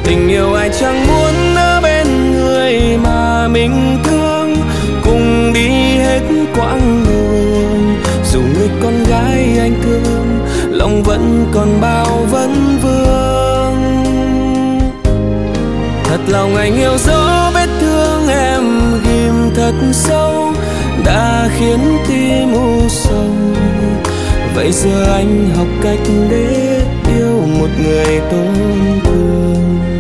Tình yêu ai chẳng muốn ở bên người mà mình thương, cùng đi hết quãng đường. Dù người con gái anh thương, lòng vẫn còn bao vấn vương. Thật lòng anh hiểu rõ vết thương em ghim thật sâu, đã khiến tim u sầu. Vậy giờ anh học cách để yêu một người tổn thương.